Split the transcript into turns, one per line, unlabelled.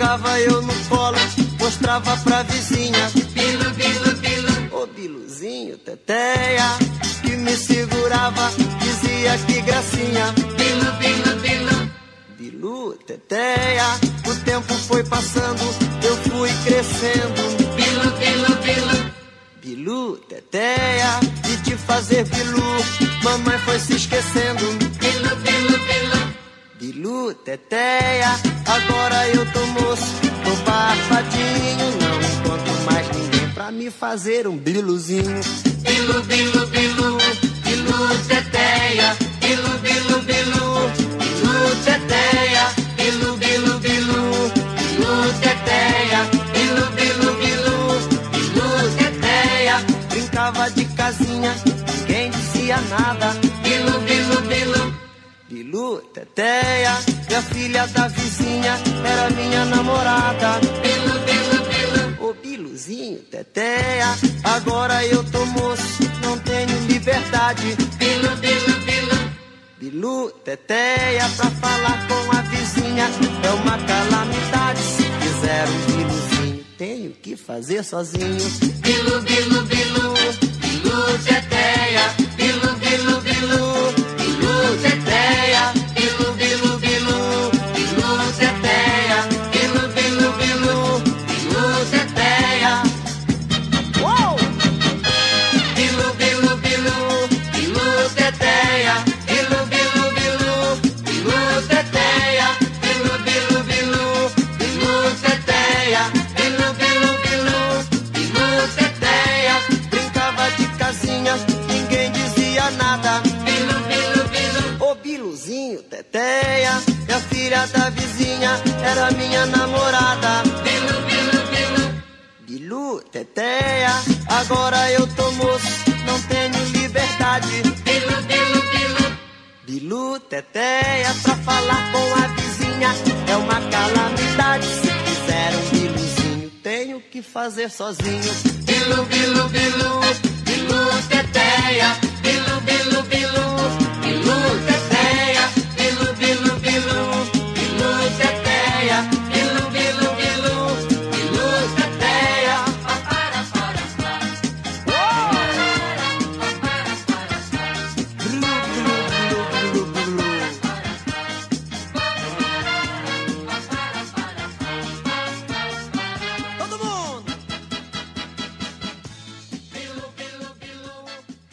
Pegava eu no colo, mostrava pra vizinha.
Bilu, bilu, bilu.
Ô Biluzinho, teteia, que me segurava, dizia que gracinha.
Bilu, bilu, bilu.
Bilu, teteia, o tempo foi passando, eu fui crescendo.
Bilu, bilu, bilu.
Bilu, teteia, de te fazer bilu, mamãe foi se esquecendo.
Bilu, bilu, bilu.
Bilu, teteia, agora eu tô moço, tô barbadinho, não encontro mais ninguém pra me fazer um biluzinho.
Bilu, bilu, bilu. Bilu, teteia. Bilu, bilu, bilu. Bilu, teteia. Bilu, bilu, bilu. Bilu, teteia. Bilu, bilu, bilu. Bilu, teteia.
Brincava de casinha, ninguém dizia nada.
Bilu, bilu, bilu.
Bilu, teteia, minha filha da vizinha, era minha namorada.
Bilu, bilu, bilu.
Ô Biluzinho, teteia, agora eu tô moço, não tenho liberdade.
Bilu, bilu, bilu.
Bilu, teteia, pra falar com a vizinha é uma calamidade. Se quiser um biluzinho, tenho que fazer sozinho.
Bilu, bilu, bilu. Bilu, teteia. Bilu, bilu, bilu. Bilu, teteia. Bilu, bilu, bilu. Bilu, teteia. Bilu, bilu, bilu. Bilu, teteia.
Uou!
Bilu, bilu, bilu. Bilu, teteia. Bilu, bilu, bilu. Bilu, teteia. Bilu, bilu, bilu. Bilu, teteia. Bilu, bilu, bilu. Bilu, teteia.
Brincava de casinha, ninguém dizia nada.
Bilu, bilu, bilu.
Ô Biluzinho, teteia, minha filha da vizinha, era minha namorada.
Bilu, bilu, bilu.
Bilu, teteia, agora eu tô moço, não tenho liberdade.
Bilu, bilu, bilu.
Bilu, teteia, pra falar com a vizinha é uma calamidade. Se quiser um biluzinho, tenho que fazer sozinho.
Bilu, bilu, bilu. Bilu, teteia. Bilu, bilu, bilu. Bilu, teteia.